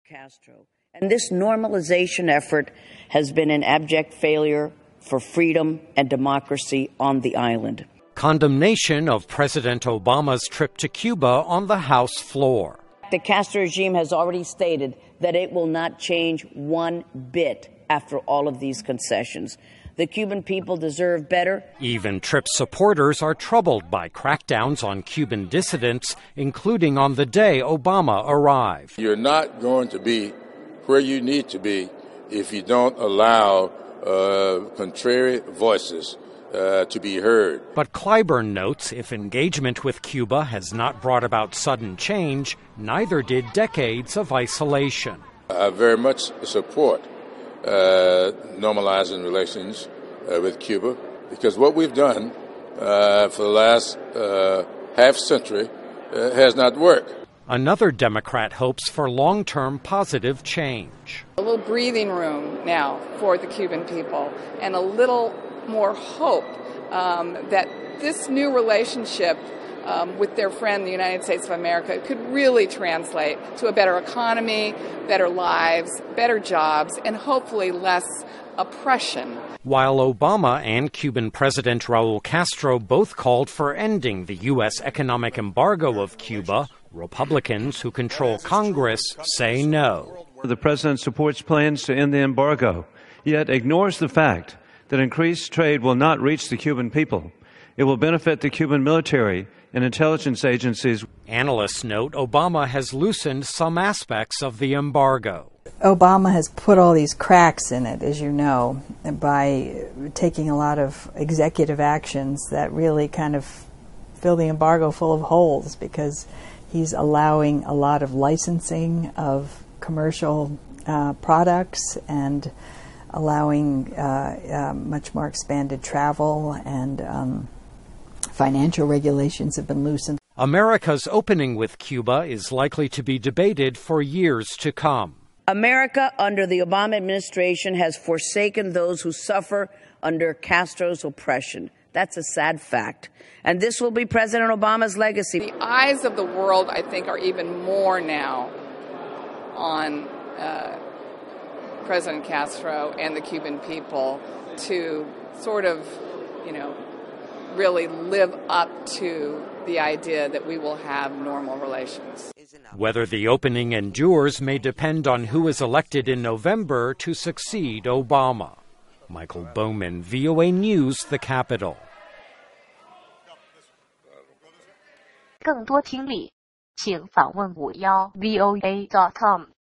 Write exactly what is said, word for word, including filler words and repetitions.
Castro. And this normalization effort has been an abject failure for freedom and democracy on the island. Condemnation of President Obama's trip to Cuba on the House floor. The Castro regime has already stated that it will not change one bit after all of these concessions. The Cuban people deserve better. Even Tripp's supporters are troubled by crackdowns on Cuban dissidents, including on the day Obama arrived. You're not going to be where you need to be if you don't allow uh, contrary voices uh, to be heard. But Clyburn notes if engagement with Cuba has not brought about sudden change, neither did decades of isolation. I very much support uh, normalizing relations uh, with Cuba, because what we've done uh, for the last uh, half century uh, has not worked. Another Democrat hopes for long-term positive change. A little breathing room now for the Cuban people, and a little more hope um, that this new relationship um, with their friend, the United States of America, could really translate to a better economy, better lives, better jobs, and hopefully less oppression. While Obama and Cuban President Raul Castro both called for ending the U S economic embargo of Cuba, Republicans who control Congress say no. The president supports plans to end the embargo, yet ignores the fact that increased trade will not reach the Cuban people. It will benefit the Cuban military and intelligence agencies. Analysts note Obama has loosened some aspects of the embargo. Obama has put all these cracks in it, as you know, by taking a lot of executive actions that really kind of fill the embargo full of holes, because he's allowing a lot of licensing of commercial uh, products and allowing uh, uh, much more expanded travel, and um, financial regulations have been loosened. America's opening with Cuba is likely to be debated for years to come. America, under the Obama administration, has forsaken those who suffer under Castro's oppression. That's a sad fact. And this will be President Obama's legacy. The eyes of the world, I think, are even more now on uh, President Castro and the Cuban people to sort of, you know, really live up to the idea that we will have normal relations. Whether the opening endures may depend on who is elected in November to succeed Obama. Michael Bowman, V O A News, The Capitol. 更多听力，请访问五幺 V O A dot com。